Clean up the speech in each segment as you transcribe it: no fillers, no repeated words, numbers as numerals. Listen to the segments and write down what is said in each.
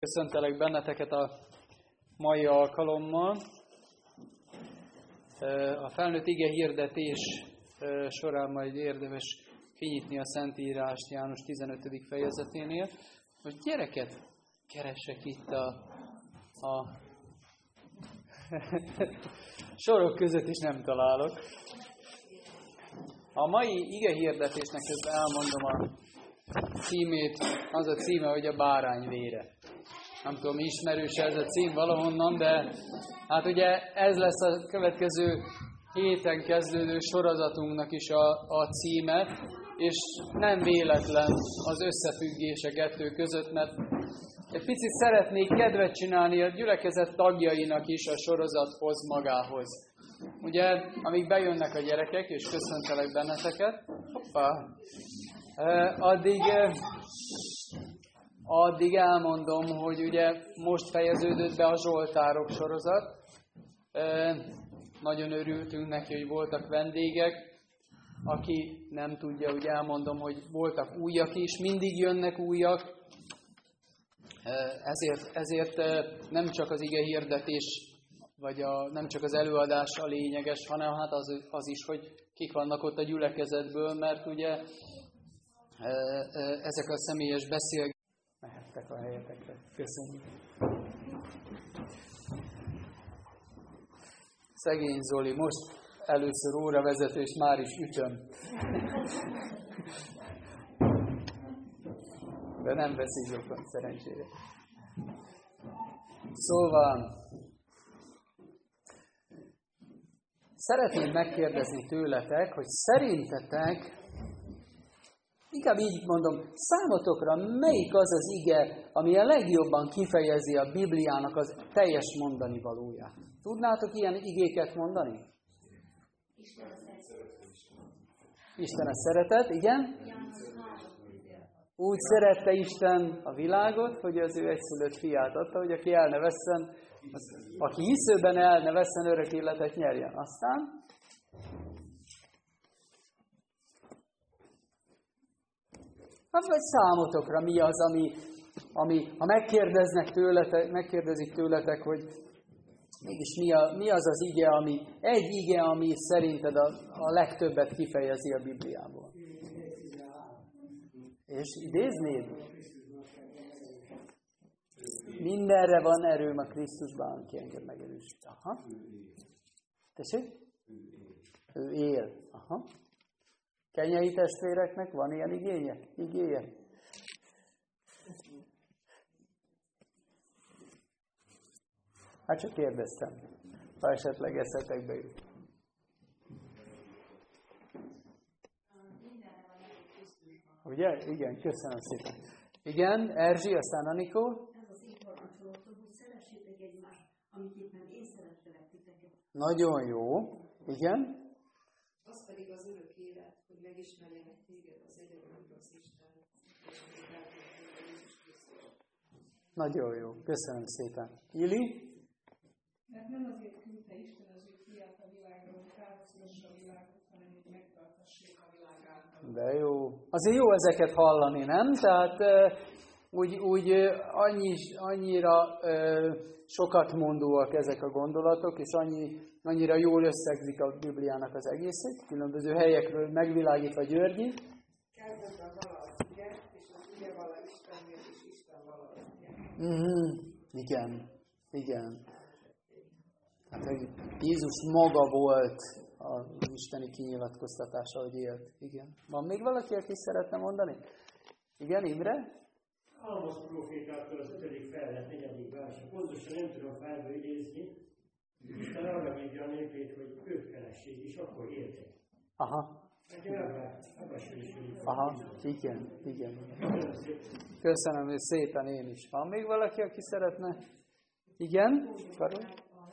Köszöntelek benneteket a mai alkalommal. A felnőtt ige hirdetés során majd érdemes kinyitni a Szentírást János 15. fejezeténél. Most gyereket keresek itt a sorok között is nem találok. A mai ige hirdetésnek közben elmondom a címét, az a címe, hogy a bárány vére. Nem tudom, ismerős ez a cím valahonnan, de hát ugye ez lesz a következő héten kezdődő sorozatunknak is a címe, és nem véletlen az összefüggés a kettő között, mert egy picit szeretnék kedvet csinálni a gyülekezet tagjainak is a sorozathoz magához. Ugye, amíg bejönnek a gyerekek, és köszöntelek benneteket, addig elmondom, hogy ugye most fejeződött be a Zsoltárok sorozat. Nagyon örültünk neki, hogy voltak vendégek. Aki nem tudja, úgy elmondom, hogy voltak újak is, mindig jönnek újak. Ezért nem csak az ige hirdetés, vagy nem csak az előadás a lényeges, hanem hát az is, hogy kik vannak ott a gyülekezetből, mert ugye ezek a személyes beszélgetések. Mehettek a helyetekre. Köszönjük. Szegény Zoli, most először óravezető, és már is ütöm. De nem veszik zsokon, szerencsére. Szóval, szeretném megkérdezni tőletek, hogy szerintetek, inkább így mondom, számotokra melyik az az ige, ami a legjobban kifejezi a Bibliának az teljes mondani valóját? Tudnátok ilyen igéket mondani? Isten a szeretet, igen? Úgy szerette Isten a világot, hogy az ő egyszülött fiát adta, hogy aki el ne vesszen, aki hiszőben el ne vesszen, örök életet nyerjen. Aztán vagy számotokra mi az, ami ha megkérdezik tőletek, hogy mégis mi az az ige, egy ige, ami szerinted a legtöbbet kifejezi a Bibliából? És idéznéd? Mindenre van erőm a Krisztusban, aki engem megerősít. Aha. Tessék? Ő él. Aha. Kenyai testvéreknek van ilyen igéje? Hát csak kérdeztem, ha esetleg eszetekbe jut. Ugye? Igen, köszönöm szépen. Igen, Erzsi, aztán Anikó. Ez az információtól, hogy szeressétek egymást, amiképpen én szerettelek titeket. Nagyon jó. Igen. Az pedig az örök élet, hogy megismerjenek téged az egyedül az Isten, és Jézus Krisztus. Nagyon jó. Köszönöm szépen. Ili? Mert nem azért küldte Isten az ő fiát a világra, hogy kárhoztassa a világot, hanem hogy megtartassék a világ által. De jó. Azért jó ezeket hallani, nem? Tehát úgy annyira sokat mondóak ezek a gondolatok, és annyira jól összegzik a Bibliának az egészét, különböző helyekről megvilágítva Györgyi. Kezdetben vala az ige, és az ige vala Istennél, és Isten vala az ige. Igen. Hát, hogy Jézus maga volt az isteni kinyilatkoztatása, hogy élt. Igen. Van még valaki, aki szeretne mondani? Igen, Imre? Ámosz prófétától az 5. fejezet 4. verse. Pontosan nem tudom felből idézni. Isten arra hívja a népét, hogy őt keressék, és akkor éltek. Aha. Aha, igen. Köszönöm szépen én is. Van még valaki, aki szeretne? Igen? Karol?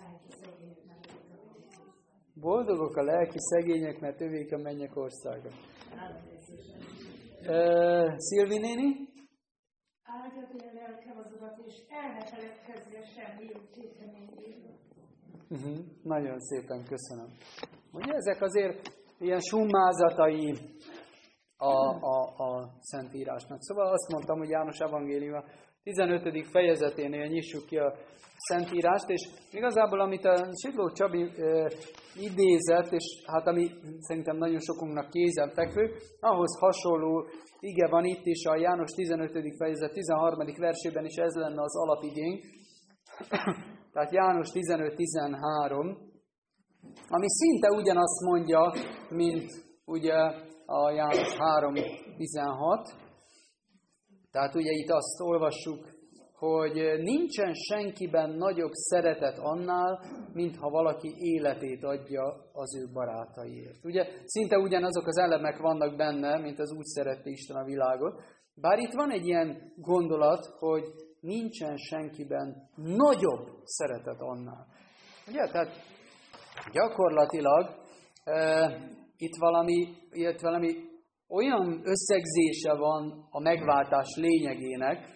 Boldogok a lelki szegények, mert övék a mennyek országa. Szilvi néni? Áldja a lelkem az Urat, és el ne feledkezzél semmi jó téteményéről. Nagyon szépen köszönöm. Ugye ezek azért ilyen summázatai a Szentírásnak. Szóval azt mondtam, hogy János evangéliuma 15. fejezeténél nyissuk ki a Szentírást, és igazából, amit a Sidló Csabi idézett, és hát ami szerintem nagyon sokunknak kézenfekvő, ahhoz hasonló ige van itt is a János 15. fejezet 13. versében is, ez lenne az alapigénk. Tehát János 15-13, ami szinte ugyanazt mondja, mint ugye a János 3-16. Tehát ugye itt azt olvassuk, hogy nincsen senkiben nagyobb szeretet annál, mintha valaki életét adja az ő barátaiért. Ugye szinte ugyanazok az elemek vannak benne, mint az úgy szerette Isten a világot. Bár itt van egy ilyen gondolat, hogy nincsen senkiben nagyobb szeretet annál. Ugye, tehát gyakorlatilag itt valami olyan összegzése van a megváltás lényegének,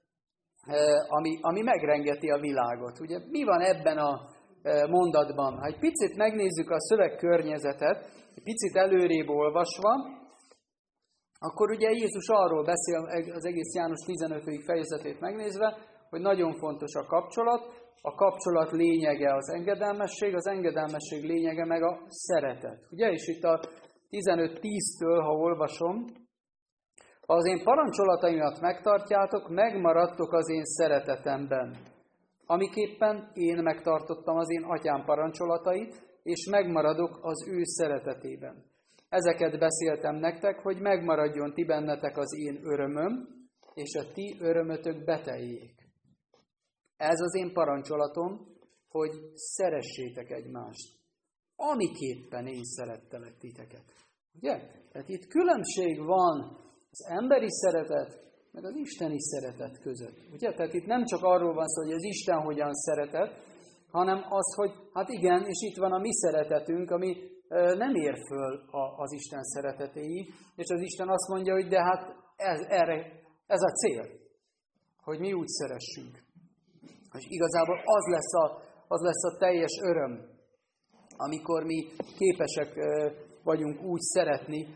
ami megrengeti a világot. Ugye, mi van ebben a mondatban? Ha egy picit megnézzük a szövegkörnyezetet, egy picit előrébb olvasva, akkor ugye Jézus arról beszél, az egész János 15. fejezetét megnézve, hogy nagyon fontos a kapcsolat lényege az engedelmesség lényege meg a szeretet. Ugye, és itt a 15-10-től, ha olvasom, ha az én parancsolataimat megtartjátok, megmaradtok az én szeretetemben. Amiképpen én megtartottam az én atyám parancsolatait, és megmaradok az ő szeretetében. Ezeket beszéltem nektek, hogy megmaradjon ti bennetek az én örömöm, és a ti örömötök beteljék. Ez az én parancsolatom, hogy szeressétek egymást. Amiképpen én szerettelek titeket. Ugye? Tehát itt különbség van az emberi szeretet, meg az isteni szeretet között. Ugye? Tehát itt nem csak arról van szó, hogy az Isten hogyan szeretett, hanem az, hogy hát igen, és itt van a mi szeretetünk, ami nem ér föl az Isten szeretetéig, és az Isten azt mondja, hogy de hát ez a cél, hogy mi úgy szeressünk. És igazából az lesz a teljes öröm, amikor mi képesek vagyunk úgy szeretni,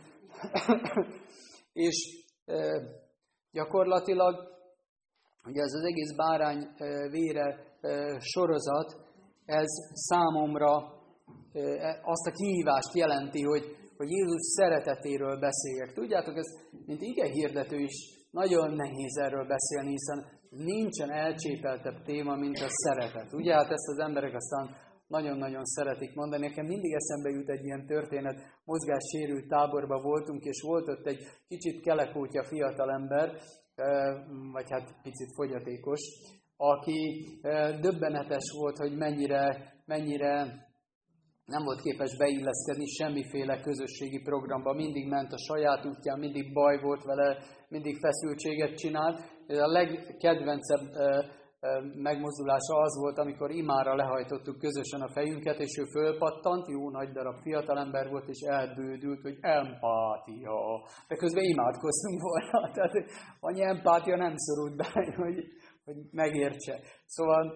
és gyakorlatilag ugye ez az egész bárány vére sorozat, ez számomra azt a kihívást jelenti, hogy Jézus szeretetéről beszéljek. Tudjátok, ez mint igehirdető is nagyon nehéz erről beszélni, hiszen nincsen elcsépeltebb téma, mint a szeretet. Ugye, hát ezt az emberek aztán nagyon-nagyon szeretik mondani. Nekem mindig eszembe jut egy ilyen történet, mozgássérült táborban voltunk, és volt ott egy kicsit kelekótya fiatalember, vagy hát picit fogyatékos, aki döbbenetes volt, hogy mennyire nem volt képes beilleszkedni semmiféle közösségi programba. Mindig ment a saját útján, mindig baj volt vele, mindig feszültséget csinált. A legkedvencebb megmozdulása az volt, amikor imára lehajtottuk közösen a fejünket, és ő fölpattant, jó nagy darab fiatalember volt, és elbődült, hogy empátia. De közben imádkoztunk volna. Tehát annyi empátia nem szorult be, hogy megértse. Szóval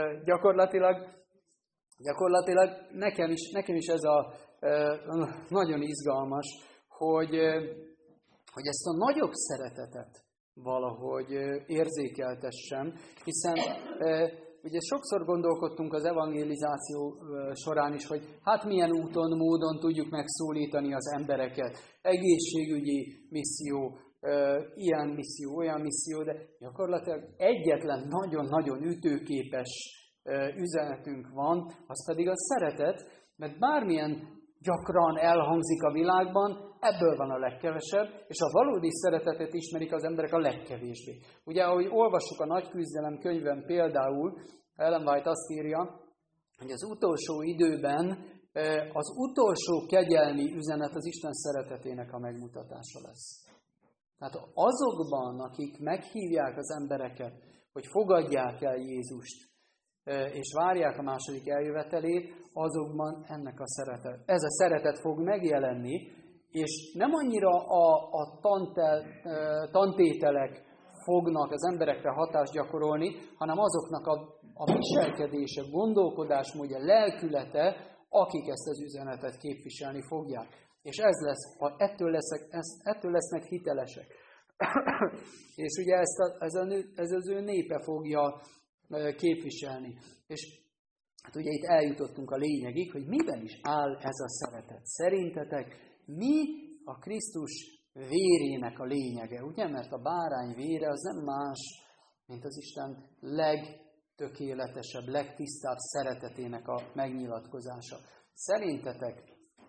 gyakorlatilag nekem is ez a nagyon izgalmas, hogy ezt a nagyobb szeretetet valahogy érzékeltessem, hiszen ugye sokszor gondolkodtunk az evangelizáció során is, hogy hát milyen úton, módon tudjuk megszólítani az embereket. Egészségügyi misszió, ilyen misszió, olyan misszió, de gyakorlatilag egyetlen nagyon-nagyon ütőképes üzenetünk van, az pedig a szeretet, mert bármilyen gyakran elhangzik a világban, ebből van a legkevesebb, és a valódi szeretetet ismerik az emberek a legkevésbé. Ugye, ahogy olvassuk a Nagy Küzdelem könyvben például, Ellen White azt írja, hogy az utolsó időben az utolsó kegyelmi üzenet az Isten szeretetének a megmutatása lesz. Tehát azokban, akik meghívják az embereket, hogy fogadják el Jézust, és várják a második eljövetelét, azokban ez a szeretet fog megjelenni, és nem annyira a tantételek fognak az emberekre hatást gyakorolni, hanem azoknak a viselkedése, gondolkodásmódja, lelkülete, akik ezt az üzenetet képviselni fogják. És ettől lesznek hitelesek. És ugye ez az ő népe fogja képviselni. És hát ugye itt eljutottunk a lényegig, hogy miben is áll ez a szeretet. Szerintetek mi a Krisztus vérének a lényege? Ugye? Mert a bárány vére az nem más, mint az Isten legtökéletesebb, legtisztább szeretetének a megnyilatkozása. Szerintetek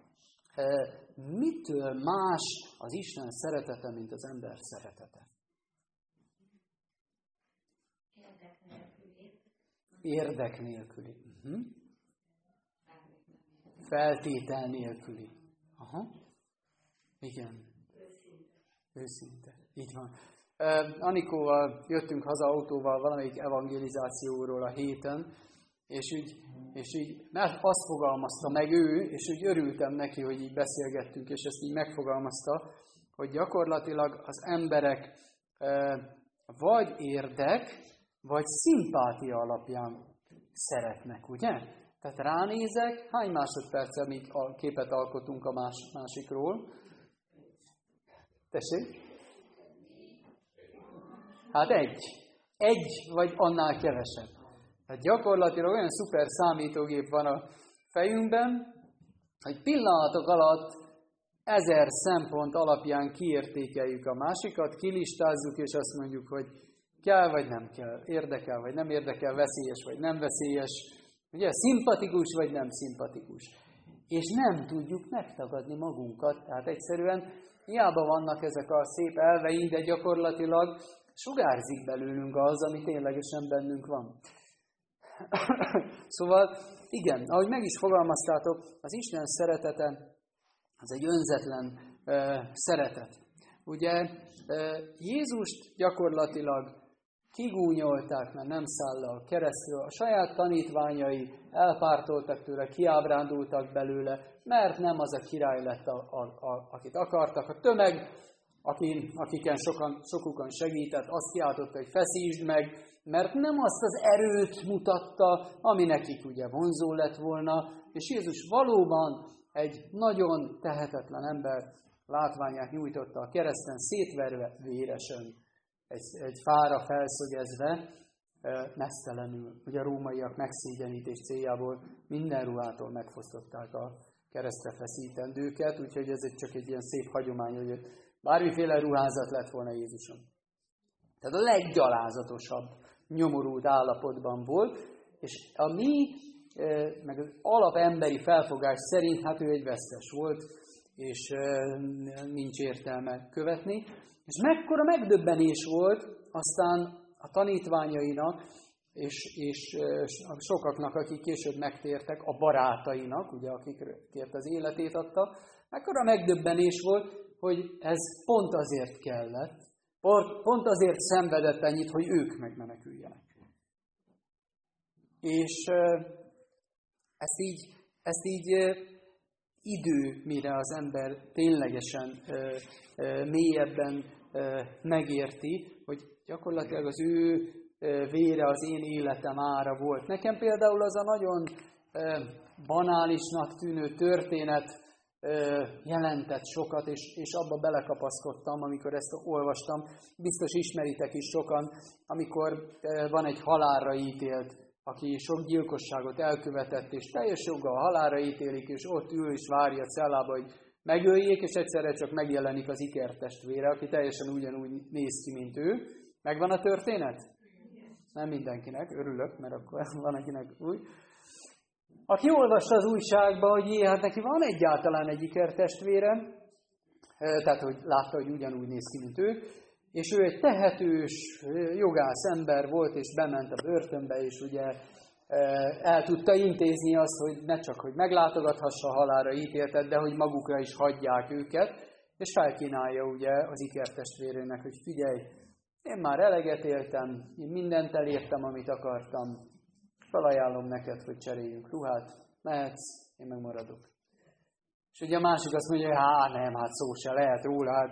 mitől más az Isten szeretete, mint az ember szeretete? Érdek nélküli. Feltétel nélküli. Aha. Igen. Őszinte. Így van. Anikóval jöttünk haza autóval valamelyik evangelizációról a héten, és így mert azt fogalmazta meg ő, és úgy örültem neki, hogy így beszélgettünk, és ezt így megfogalmazta, hogy gyakorlatilag az emberek vagy érdek, vagy szimpátia alapján szeretnek, ugye? Tehát ránézek, hány másodperccel még a képet alkotunk a másikról? Tessék? Hát egy, vagy annál kevesebb. Tehát gyakorlatilag olyan szuper számítógép van a fejünkben, hogy pillanatok alatt 1000 szempont alapján kiértékeljük a másikat, kilistázzuk, és azt mondjuk, hogy kell vagy nem kell, érdekel vagy nem érdekel, veszélyes vagy nem veszélyes, ugye, szimpatikus vagy nem szimpatikus. És nem tudjuk megtagadni magunkat, tehát egyszerűen hiába vannak ezek a szép elveink, de gyakorlatilag sugárzik belőlünk az, ami ténylegesen bennünk van. Szóval, igen, ahogy meg is fogalmaztátok, az Isten szeretete az egy önzetlen szeretet. Ugye Jézust gyakorlatilag kigúnyolták, mert nem száll le a keresztről, a saját tanítványai elpártoltak tőle, kiábrándultak belőle, mert nem az a király lett, akit akartak. A tömeg, akiken sokukon segített, azt kiáltotta, hogy feszítsd meg, mert nem azt az erőt mutatta, ami nekik ugye vonzó lett volna, és Jézus valóban egy nagyon tehetetlen ember látványát nyújtotta a kereszten, szétverve véresen, egy fára felszögezve, meztelenül. Ugye a rómaiak megszégyenítés céljából minden ruhától megfosztották a keresztre feszítendőket, úgyhogy ez csak egy ilyen szép hagyomány, hogy bármiféle ruházat lett volna Jézuson. Tehát a leggyalázatosabb, nyomorult állapotban volt, és a mi, meg az alapemberi felfogás szerint, hát ő egy vesztes volt, és nincs értelme követni. És mekkora megdöbbenés volt aztán a tanítványainak, és sokaknak, akik később megtértek, a barátainak, ugye, akikért az életét adta, mekkora megdöbbenés volt, hogy ez pont azért kellett, pont azért szenvedett ennyit, hogy ők megmeneküljenek. És ezt így idő, mire az ember ténylegesen mélyebben megérti, hogy gyakorlatilag az ő vére az én életem ára volt. Nekem például az a nagyon banálisnak tűnő történet jelentett sokat, és abba belekapaszkodtam, amikor ezt olvastam. Biztos ismeritek is sokan, amikor van egy halálra ítélt, aki sok gyilkosságot elkövetett, és teljes joggal halálra ítélik, és ott ül és várja a cellába, hogy megöljék, és egyszerre csak megjelenik az ikertestvére, aki teljesen ugyanúgy néz ki, mint ő. Megvan a történet? Nem mindenkinek, örülök, mert akkor van akinek úgy. Aki olvasta az újságba, hogy hát neki van egyáltalán egy ikertestvére, tehát hogy látta, hogy ugyanúgy néz ki, mint ő, és ő egy tehetős, jogász ember volt, és bement a börtönbe, és ugye el tudta intézni azt, hogy ne csak, hogy meglátogathassa a halálra ítéltet, de hogy magukra is hagyják őket, és felkínálja ugye az ikertestvérének, hogy figyelj, én már eleget éltem, én mindent elértem, amit akartam, felajánlom neked, hogy cseréljünk ruhát, mehetsz, én meg maradok. És ugye a másik azt mondja, hogy nem, szó se lehet róla, hát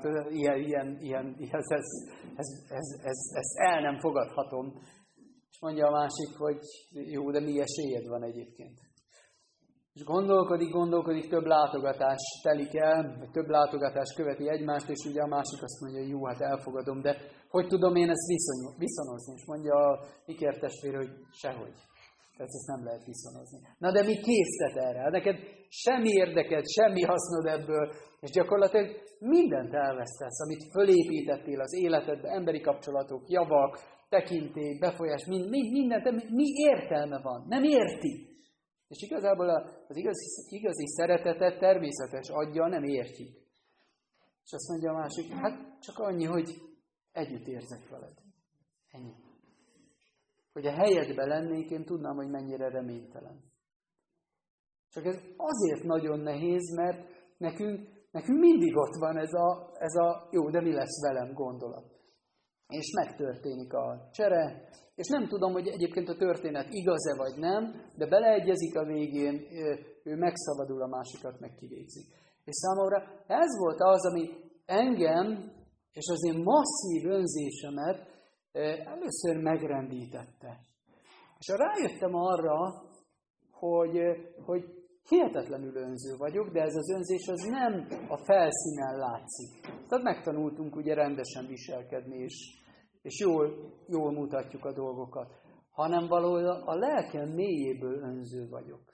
ezt el nem fogadhatom. És mondja a másik, hogy jó, de mi esélyed van egyébként. és gondolkodik, több látogatás telik el, vagy több látogatás követi egymást, és ugye a másik azt mondja, hogy jó, hát elfogadom, de hogy tudom én ezt viszonozni? És mondja a ikertestvér, hogy sehogy. Tehát ezt nem lehet viszonozni. Na de mi késztet erre? Neked semmi érdeked, semmi hasznod ebből, és gyakorlatilag mindent elvesztesz, amit fölépítettél az életedbe, emberi kapcsolatok, javak, tekintély, befolyás, mindent, mi értelme van? Nem érti. És igazából az igazi szeretetet természetes aggyal nem értjük. És azt mondja a másik, hát csak annyi, hogy együtt érzek veled. Ennyi. Hogy a helyedben lennék, én tudnám, hogy mennyire reménytelen. Csak ez azért nagyon nehéz, mert nekünk mindig ott van ez a jó, de mi lesz velem gondolat. És megtörténik a csere, és nem tudom, hogy egyébként a történet igaz-e vagy nem, de beleegyezik a végén, ő megszabadul, a másikat meg kivégzik. És számomra ez volt az, ami engem és az én masszív önzésemet először megrendítette. És rájöttem arra, hogy hihetetlenül önző vagyok, de ez az önzés az nem a felszínen látszik. Tehát megtanultunk ugye rendesen viselkedni, és jól mutatjuk a dolgokat, hanem valahol a lelkem mélyéből önző vagyok.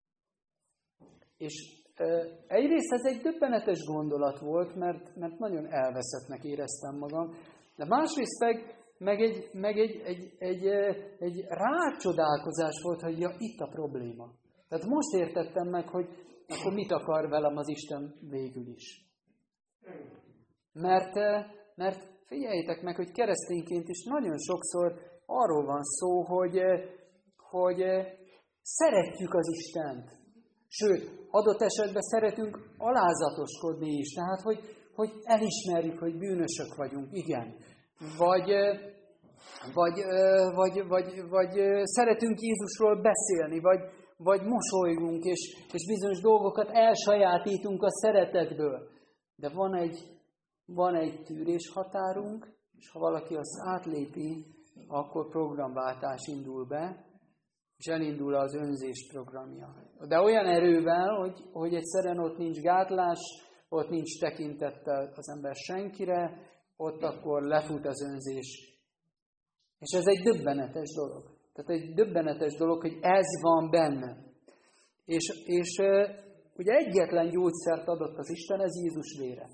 És egyrészt ez egy döbbenetes gondolat volt, mert nagyon elveszettnek éreztem magam, de másrészt meg egy rácsodálkozás volt, hogy ja, itt a probléma. Tehát most értettem meg, hogy akkor mit akar velem az Isten végül is. Mert figyeljétek meg, hogy keresztényként is nagyon sokszor arról van szó, hogy szeretjük az Istent. Sőt, adott esetben szeretünk alázatoskodni is. Tehát, hogy elismerjük, hogy bűnösök vagyunk, igen. Vagy szeretünk Jézusról beszélni, vagy mosolygunk, és bizonyos dolgokat elsajátítunk a szeretetből. De van egy tűrés határunk, és ha valaki azt átlépi, akkor programváltás indul be, és elindul az önzés programja. De olyan erővel, hogy egyszerűen ott nincs gátlás, ott nincs tekintettel az ember senkire, ott akkor lefut az önzés. És ez egy döbbenetes dolog. Tehát egy döbbenetes dolog, hogy ez van benne. És ugye egyetlen gyógyszert adott az Isten, ez Jézus vére.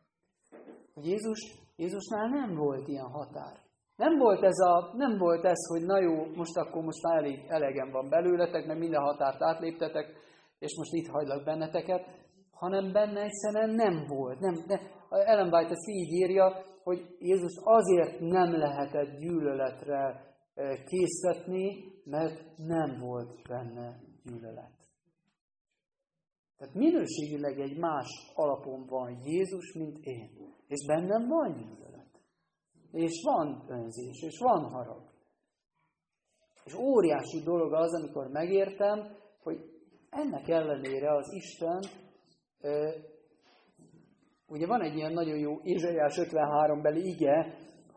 Jézusnál nem volt ilyen határ. Nem volt ez, hogy na jó, most már elegem van belőletek, mert minden határt átléptetek, és most itt hagylak benneteket, hanem benne egyszerűen nem volt. Ellen White ezt így írja, hogy Jézus azért nem lehetett gyűlöletre késztetni, mert nem volt benne gyűlölet. Tehát minőségileg egy más alapon van Jézus, mint én. És bennem van gyűlölet. És van önzés, és van harag. És óriási dolog az, amikor megértem, hogy ennek ellenére az Isten, ugye van egy ilyen nagyon jó Ézsaiás 53 beli ige,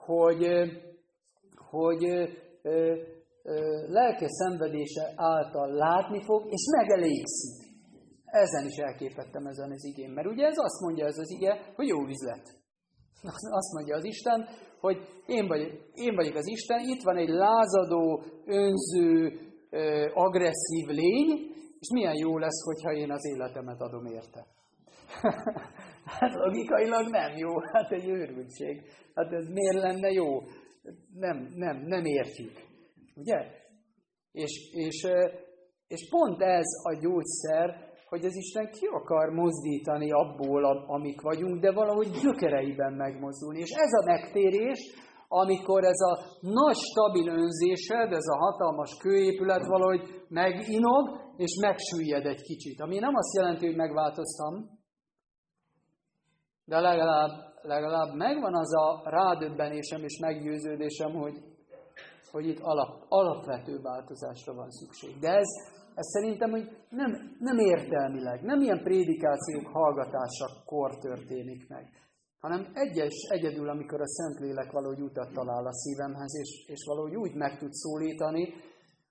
hogy lelke szenvedése által látni fog, és megelégszik. Ezen is elképettem ezen az igén. Mert ugye ez azt mondja ez az ige, hogy jó üzlet. Azt mondja az Isten, hogy én vagyok az Isten, itt van egy lázadó, önző, agresszív lény, és milyen jó lesz, hogyha én az életemet adom érte. Hát logikailag nem jó, hát egy őrültség. Hát ez miért lenne jó? Nem értjük. Ugye? És pont ez a gyógyszer, hogy az Isten ki akar mozdítani abból, amik vagyunk, de valahogy gyökereiben megmozdulni. És ez a megtérés, amikor ez a nagy stabil önzésed, ez a hatalmas kőépület valahogy meginog, és megsüllyed egy kicsit. Ami nem azt jelenti, hogy megváltoztam, de legalább megvan az a rádöbbenésem és meggyőződésem, hogy itt alapvető változásra van szükség. De ez szerintem, hogy nem értelmileg, nem ilyen prédikációk hallgatásakor történik meg, hanem egyedül, amikor a Szentlélek valahogy utat talál a szívemhez, és valahogy úgy meg tud szólítani,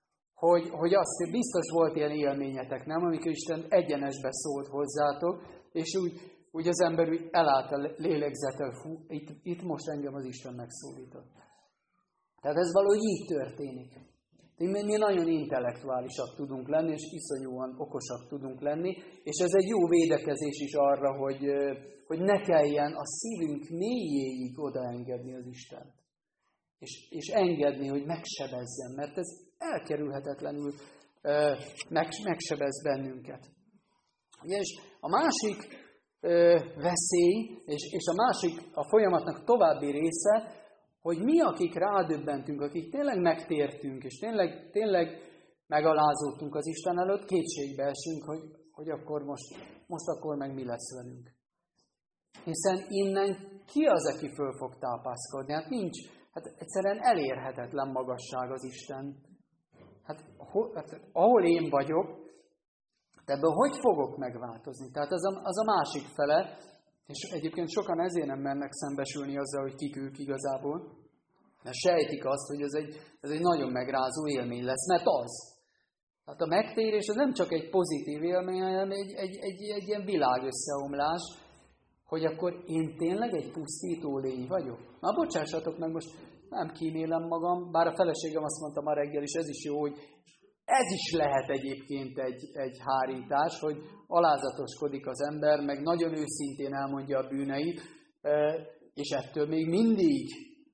hogy azt biztos volt ilyen élményetek, nem? Amikor Isten egyenesbe szólt hozzátok, és úgy az ember úgy elállt a lélegzetel, itt most engem az Isten megszólított. Tehát ez valahogy így történik. Mi nagyon intellektuálisak tudunk lenni, és iszonyúan okosak tudunk lenni, és ez egy jó védekezés is arra, hogy ne kelljen a szívünk mélyéig odaengedni az Istent. És engedni, hogy megsebezzen, mert ez elkerülhetetlenül megsebez bennünket. És a másik veszély, és a másik, a folyamatnak további része, hogy mi, akik rádöbbentünk, akik tényleg megtértünk, és tényleg megalázódtunk az Isten előtt, kétségbe esünk, hogy akkor most akkor meg mi lesz velünk. Hiszen innen ki az, aki föl fog tápászkodni? Hát nincs, egyszerűen elérhetetlen magasság az Isten. Hát ahol én vagyok, ebből hogy fogok megváltozni? Tehát az a másik fele, és egyébként sokan ezért nem mernek szembesülni azzal, hogy kik ők igazából, mert sejtik azt, hogy ez egy nagyon megrázó élmény lesz, mert az. Tehát a megtérés az nem csak egy pozitív élmény, hanem egy ilyen világösszeomlás, hogy akkor én tényleg egy pusztító lény vagyok. Na, bocsássatok meg, most nem kímélem magam, bár a feleségem azt mondta ma reggel, és ez is jó, hogy ez is lehet egyébként egy hárítás, hogy alázatoskodik az ember, meg nagyon őszintén elmondja a bűneit, és ettől még mindig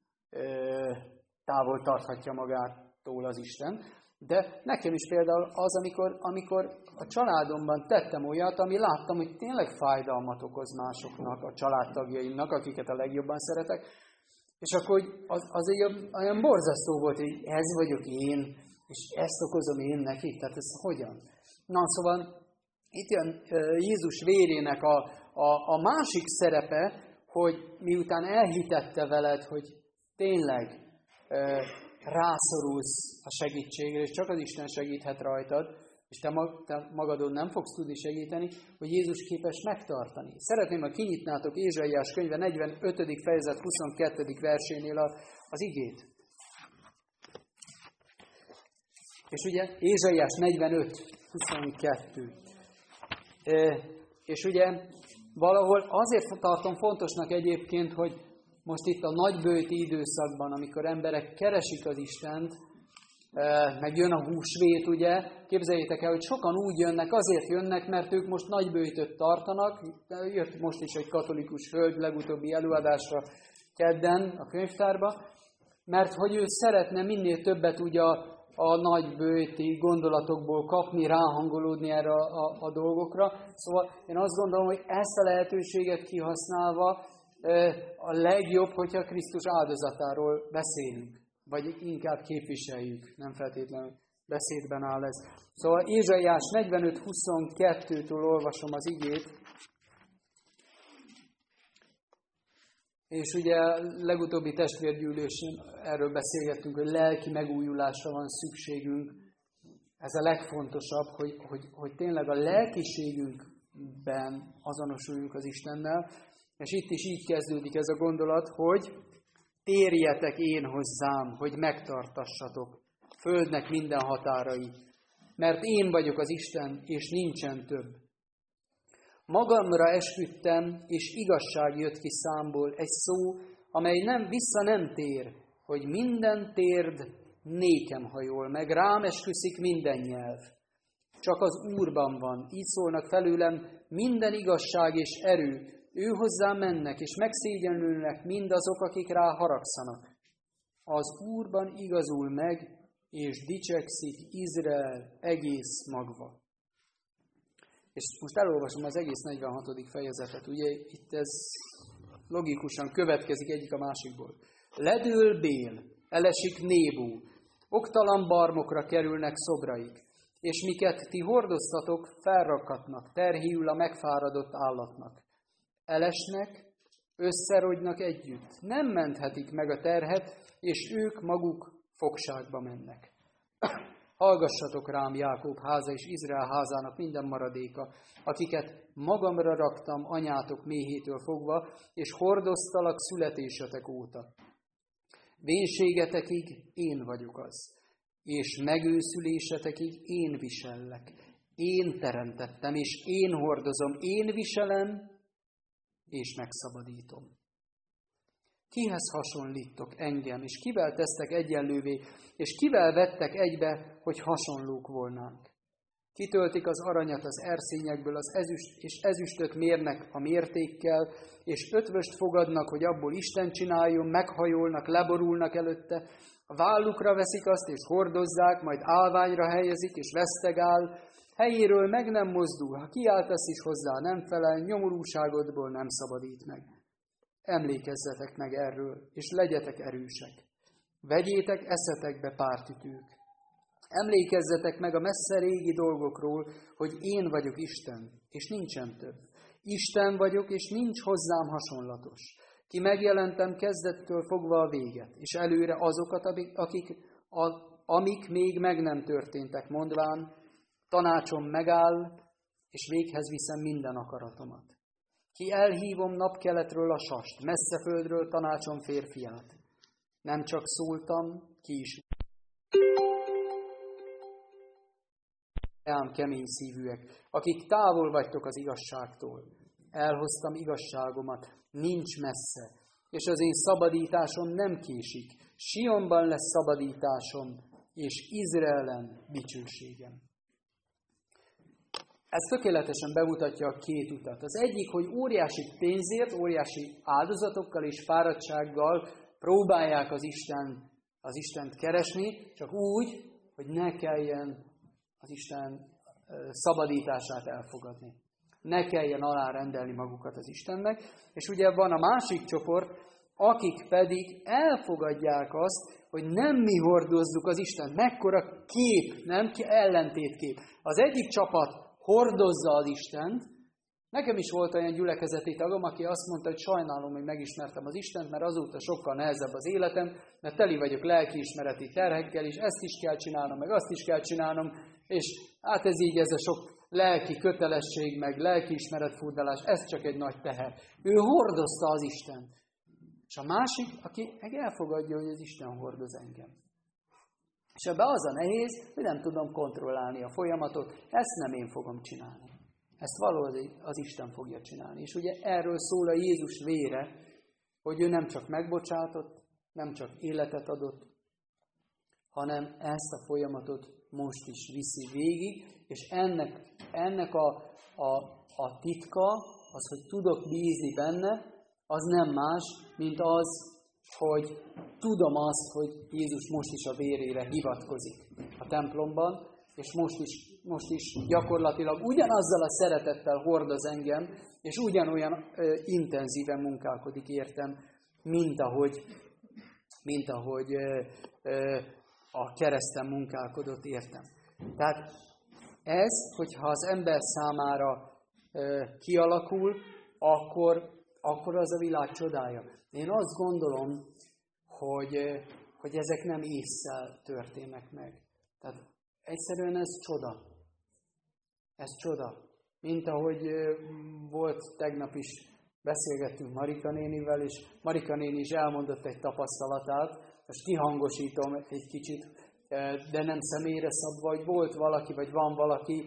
távol tarthatja magától az Isten. De nekem is például az, amikor a családomban tettem olyat, ami láttam, hogy tényleg fájdalmat okoz másoknak, a családtagjaimnak, akiket a legjobban szeretek, és akkor az olyan borzasztó volt, hogy ez vagyok én, és ezt okozom én nekik, tehát ez hogyan? Na, szóval itt jön Jézus vérének a másik szerepe, hogy miután elhitette veled, hogy tényleg rászorulsz a segítségre, és csak az Isten segíthet rajtad, és te magadon nem fogsz tudni segíteni, hogy Jézus képes megtartani. Szeretném, ha kinyitnátok Ézsaiás könyve 45. fejezet 22. versénél az igét. És ugye Ézsaiás 45.22. És ugye valahol azért tartom fontosnak egyébként, hogy most itt a nagybőti időszakban, amikor emberek keresik az Istent, meg jön a húsvét, ugye, képzeljétek el, hogy sokan úgy jönnek, azért jönnek, mert ők most nagybőjtöt tartanak, jött most is egy katolikus hölgy legutóbbi előadásra kedden a könyvtárba, mert hogy ő szeretne minél többet ugye a nagybőti gondolatokból kapni, ráhangolódni erre a dolgokra. Szóval én azt gondolom, hogy ezt a lehetőséget kihasználva a legjobb, hogyha Krisztus áldozatáról beszélünk, vagy inkább képviseljük, nem feltétlenül beszédben áll ez. Szóval Ézsaiás 45.22-től olvasom az igét, és ugye legutóbbi testvérgyűlésén erről beszélgettünk, hogy lelki megújulásra van szükségünk. Ez a legfontosabb, hogy tényleg a lelkiségünkben azonosuljunk az Istennel, és itt is így kezdődik ez a gondolat, hogy térjetek én hozzám, hogy megtartassatok földnek minden határai, mert én vagyok az Isten, és nincsen több. Magamra esküdtem, és igazság jött ki számból, egy szó, amely nem tér, hogy minden térd nékem hajol, meg rám esküszik minden nyelv. Csak az Úrban van, így szólnak felőlem minden igazság és erő, ő hozzá mennek, és megszégyenlőnek mindazok, akik rá haragszanak. Az Úrban igazul meg, és dicsekszik Izrael egész magva. És most elolvasom az egész 46. fejezetet. Ugye itt ez logikusan következik egyik a másikból. Ledől Bél, elesik Nébó, oktalan barmokra kerülnek szobraik, és miket ti hordoztatok, felrakatnak, terhíül a megfáradott állatnak. Elesnek, összerogynak együtt, nem menthetik meg a terhet, és ők maguk fogságba mennek. Hallgassatok rám, Jákob háza és Izrael házának minden maradéka, akiket magamra raktam anyátok méhétől fogva, és hordoztalak születésetek óta. Vénségetekig én vagyok az. és megőszülésetekig én visellek. Én teremtettem, és én hordozom, én viselem, és megszabadítom. Kihez hasonlítok engem, és kivel tesztek egyenlővé, és kivel vettek egybe, hogy hasonlók volnánk? Kitöltik az aranyat az erszényekből, és ezüstöt mérnek a mértékkel, és ötvöst fogadnak, hogy abból Isten csináljon, meghajolnak, leborulnak előtte, a vállukra veszik azt, és hordozzák, majd állványra helyezik, és vesztegál, helyéről meg nem mozdul, ha kiáltasz is hozzá, nem felel, nyomorúságodból nem szabadít meg. Emlékezzetek meg erről, és legyetek erősek. Vegyétek eszetekbe pártütők. Emlékezzetek meg a messze régi dolgokról, hogy én vagyok Isten, és nincsen több. Isten vagyok, és nincs hozzám hasonlatos. Ki megjelentem kezdettől fogva a véget, és előre azokat, amik még meg nem történtek, mondván, tanácsom megáll, és véghez viszem minden akaratomat. Ki elhívom napkeletről a sast, messze földről tanácsom férfiát. Nem csak szóltam, ki is. Ám kemény szívűek, akik távol vagytok az igazságtól. Elhoztam igazságomat, nincs messze, és az én szabadításom nem késik. Sionban lesz szabadításom, és Izraelen dicsőségem. Ez tökéletesen bemutatja a két utat. Az egyik, hogy óriási pénzért, óriási áldozatokkal és fáradtsággal próbálják az Istent keresni, csak úgy, hogy ne kelljen az Isten szabadítását elfogadni. Ne kelljen alárendelni magukat az Istennek. És ugye van a másik csoport, akik pedig elfogadják azt, hogy nem mi hordozzuk az Istent. Mekkora kép, nem ellentétkép. Az egyik csapat hordozza az Istent. Nekem is volt olyan gyülekezeti tagom, aki azt mondta, hogy sajnálom, hogy megismertem az Istent, mert azóta sokkal nehezebb az életem, mert teli vagyok lelkiismereti terhekkel, és ezt is kell csinálnom, meg azt is kell csinálnom, és hát ez így, ez a sok lelki kötelesség, meg lelkiismeretfurdalás, ez csak egy nagy teher. Ő hordozta az Istent. És a másik, aki meg elfogadja, hogy az Isten hordoz engem. És ebben az a nehéz, hogy nem tudom kontrollálni a folyamatot, ezt nem én fogom csinálni. Ezt valódi az Isten fogja csinálni. És ugye erről szól a Jézus vére, hogy ő nem csak megbocsátott, nem csak életet adott, hanem ezt a folyamatot most is viszi végig, és ennek a titka, az, hogy tudok bízni benne, az nem más, mint az, hogy tudom azt, hogy Jézus most is a vérére hivatkozik a templomban, és most is gyakorlatilag ugyanazzal a szeretettel hordoz engem, és ugyanolyan intenzíven munkálkodik értem, mint ahogy a kereszten munkálkodott értem. Tehát ez, hogyha az ember számára kialakul, akkor az a világ csodája. Én azt gondolom, hogy ezek nem ésszel történnek meg. Tehát egyszerűen ez csoda. Ez csoda. Mint ahogy volt tegnap is, beszélgettünk Marika nénivel, és Marika néni is elmondott egy tapasztalatát, most kihangosítom egy kicsit, de nem személyre szabva, hogy volt valaki, vagy van valaki,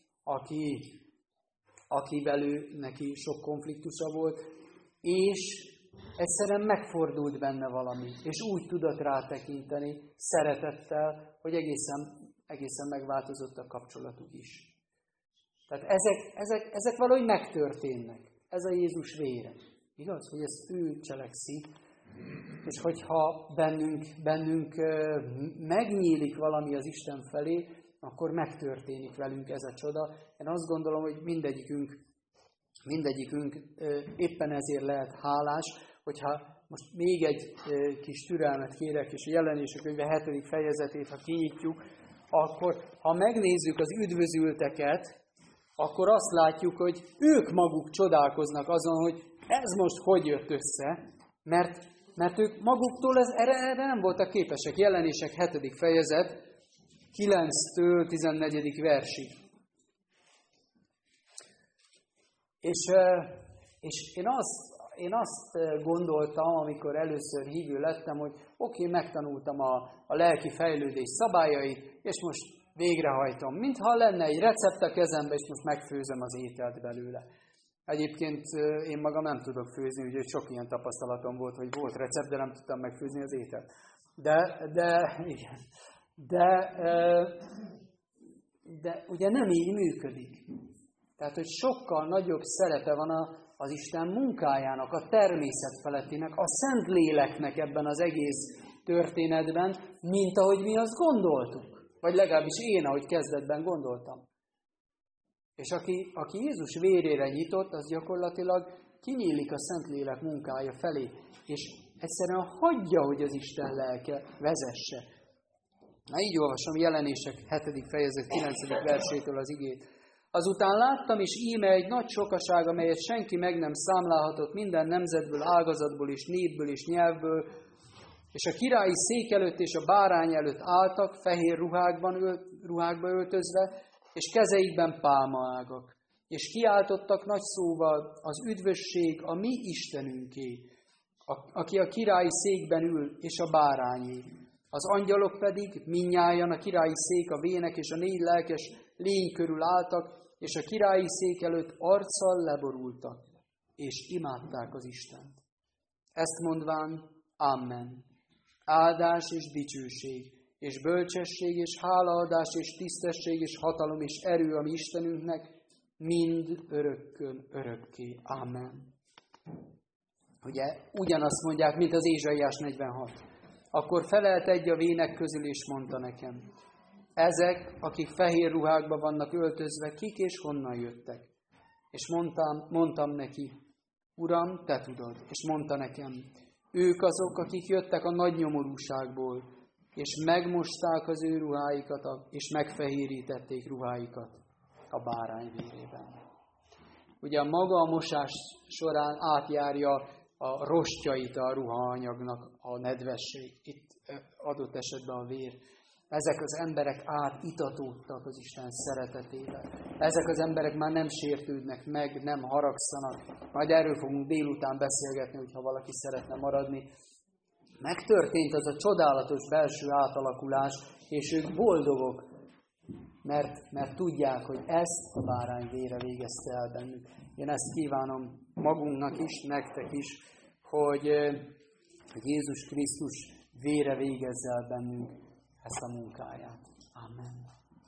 akivel neki sok konfliktusa volt, és egyszerűen megfordult benne valami, és úgy tudott rátekinteni szeretettel, hogy egészen megváltozott a kapcsolatuk is. Tehát ezek valahogy megtörténnek. Ez a Jézus vére. Igaz, hogy ezt ő cselekszi, és hogyha bennünk megnyílik valami az Isten felé, akkor megtörténik velünk ez a csoda. Én azt gondolom, hogy mindegyikünk éppen ezért lehet hálás, hogyha most még egy kis türelmet kérek, és a Jelenések könyve 7. fejezetét, ha kinyitjuk, akkor ha megnézzük az üdvözülteket, akkor azt látjuk, hogy ők maguk csodálkoznak azon, hogy ez most hogy jött össze, mert ők maguktól erre nem voltak képesek. Jelenések 7. fejezet, 9-től 14. versig. És én én azt gondoltam, amikor először hívő lettem, hogy oké, megtanultam a lelki fejlődés szabályait, és most végrehajtom. Mintha lenne egy recept a kezembe, és most megfőzöm az ételt belőle. Egyébként én magam nem tudok főzni, úgyhogy sok ilyen tapasztalatom volt, hogy volt recept, de nem tudtam megfőzni az ételt. De ugye nem így működik. Tehát, hogy sokkal nagyobb szerepe van az Isten munkájának, a természet felettinek, a Szentléleknek ebben az egész történetben, mint ahogy mi azt gondoltuk. Vagy legalábbis én, ahogy kezdetben gondoltam. És aki Jézus vérére nyitott, az gyakorlatilag kinyílik a Szentlélek munkája felé, és egyszerűen hagyja, hogy az Isten lelke vezesse. Na így olvasom Jelenések 7. fejezet 9. versétől az igét. Azután láttam, és íme egy nagy sokaság, amelyet senki meg nem számlálhatott, minden nemzetből, ágazatból és népből és nyelvből, és a királyi szék előtt és a bárány előtt álltak, fehér ruhákba öltözve, és kezeikben pálmaágak. És kiáltottak nagy szóval, az üdvösség a mi Istenünké, aki a királyi székben ül, és a bárányé. Az angyalok pedig mindnyájan a királyi szék, a vének és a 4 lelkes lény körül álltak, és a királyi szék előtt arccal leborultak, és imádták az Istent. Ezt mondván, Amen. Áldás és dicsőség, és bölcsesség, és hálaadás, és tisztesség, és hatalom, és erő a mi Istenünknek, mind örökkön örökké. Amen. Ugye ugyanazt mondják, mint az Ézsaiás 46. Akkor felelt egy a vének közül, és mondta nekem, ezek, akik fehér ruhákba vannak öltözve, kik és honnan jöttek? És mondtam neki, Uram, te tudod. És mondta nekem, ők azok, akik jöttek a nagy nyomorúságból, és megmosták az ő ruháikat, és megfehérítették ruháikat a bárány vérében. Ugye a maga a mosás során átjárja a rostjait a ruhaanyagnak a nedvesség, itt adott esetben a vér. Ezek az emberek átitatódtak az Isten szeretetével. Ezek az emberek már nem sértődnek meg, nem haragszanak. Majd erről fogunk délután beszélgetni, hogyha valaki szeretne maradni. Megtörtént az a csodálatos belső átalakulás, és ők boldogok, mert tudják, hogy ezt a bárány vére végezte el bennük. Én ezt kívánom magunknak is, nektek is, hogy Jézus Krisztus vére végezze el bennünk ezt a munkáját. Amen.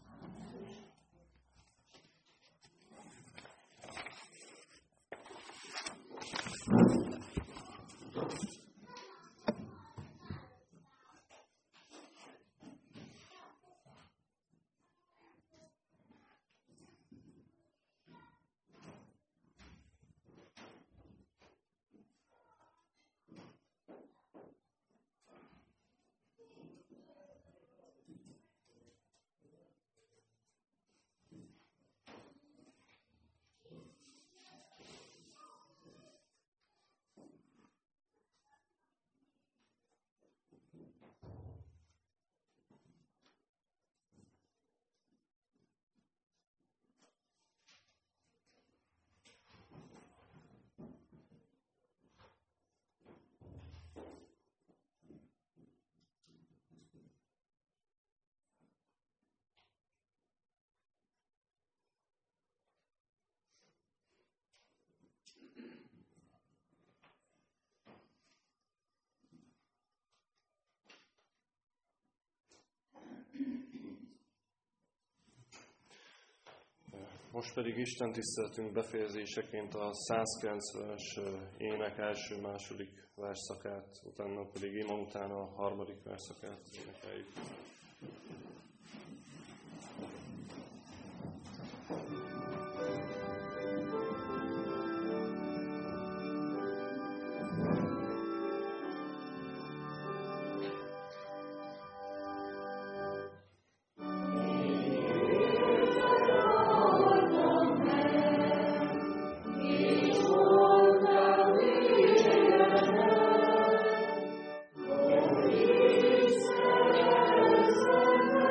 Most pedig Isten tiszteletünk befejezéseként a 190-es ének első-második versszakát, utána pedig ima után a harmadik versszakát énekeljük. Amen.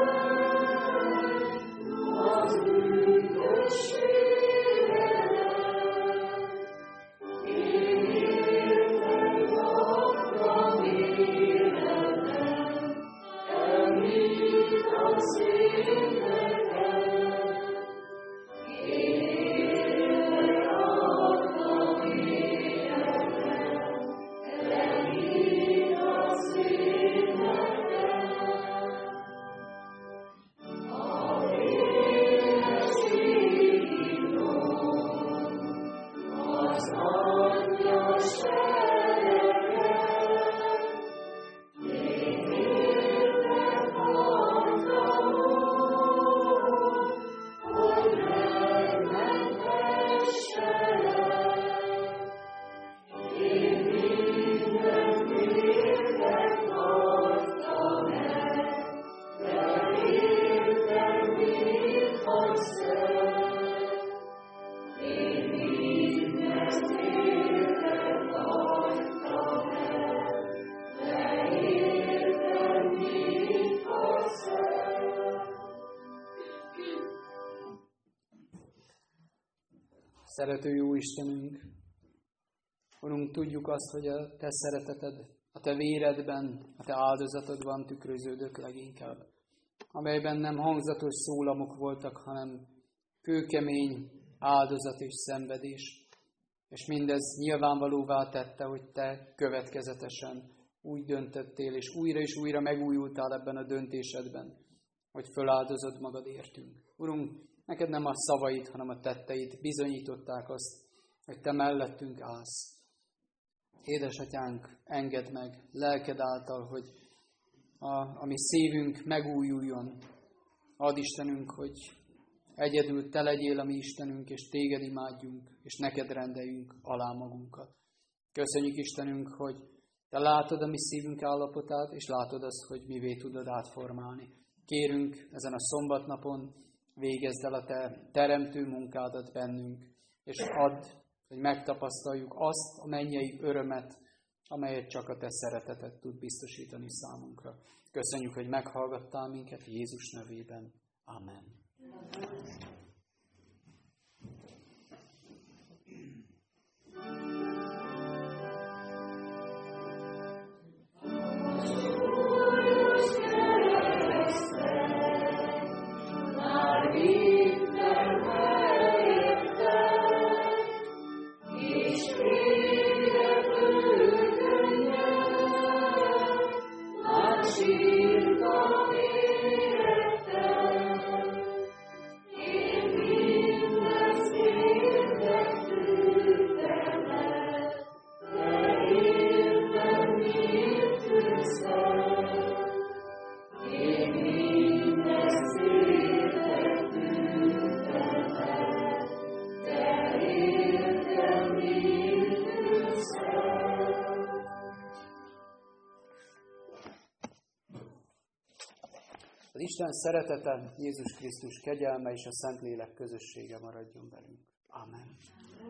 Szerető jó Istenünk, Urunk, tudjuk azt, hogy a Te szereteted, a Te véredben, a Te áldozatodban tükröződött leginkább, amelyben nem hangzatos szólamok voltak, hanem kőkemény áldozat és szenvedés. És mindez nyilvánvalóvá tette, hogy Te következetesen úgy döntöttél, és újra megújultál ebben a döntésedben, hogy föláldozod magad értünk. Urunk, neked nem a szavaid, hanem a tetteid bizonyították azt, hogy Te mellettünk állsz. Édesatyánk, engedd meg lelked által, hogy a mi szívünk megújuljon. Add Istenünk, hogy egyedül Te legyél a mi Istenünk, és Téged imádjunk, és neked rendeljünk alá magunkat. Köszönjük Istenünk, hogy Te látod a mi szívünk állapotát, és látod azt, hogy mivé tudod átformálni. Kérünk ezen a szombatnapon, végezd el a Te teremtő munkádat bennünk, és add, hogy megtapasztaljuk azt a mennyei örömet, amelyet csak a Te szereteted tud biztosítani számunkra. Köszönjük, hogy meghallgattál minket Jézus nevében. Amen. Az Isten szeretete, Jézus Krisztus kegyelme és a Szentlélek közössége maradjon velünk. Amen.